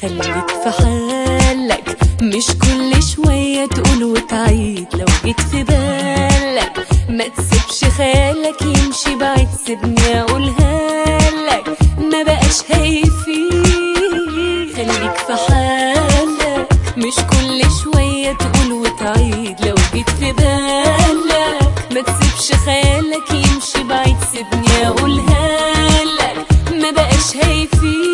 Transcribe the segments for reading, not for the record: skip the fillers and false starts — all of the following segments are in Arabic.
خليك في حالك، مش كل شوية تقول وتعيد. لو جيت في بالك ما تسيبش خيالك يمشي بعيد، سيبني اقولها لك ما بقاش هيفيد. خليك في حالك، مش كل شوية تقول وتعيد. لو جيت في بالك ما تسيبش خيالك يمشي بعيد، سيبني اقولها لك ما بقاش هيفيد.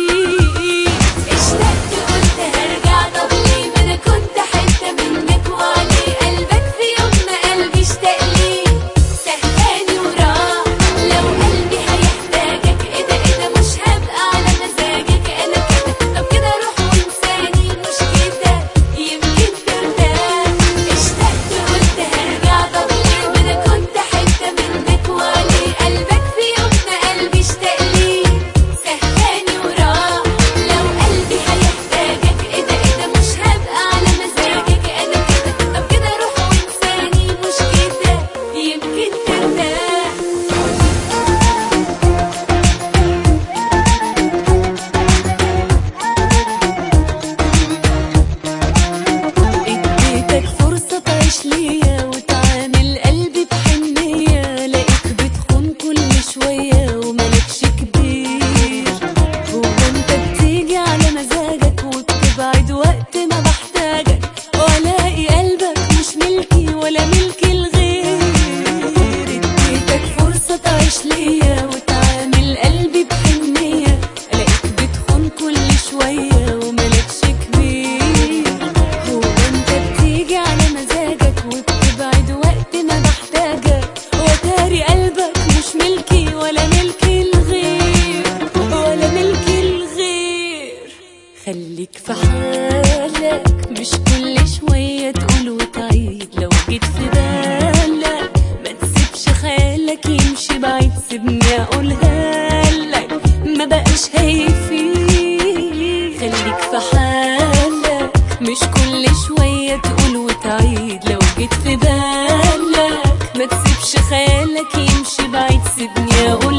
خليك في حالك، مش كل شوية تقول وتعيد. لو جيت في بالك ما تسيبش خيالك يمشي بعيد، سيبني اقولها لك ما بقاش هيفيد. خليك في حالك، مش كل شوية تقول وتعيد. لو جيت في بالك ما تسيبش خيالك يمشي بعيد، سيبني اقولها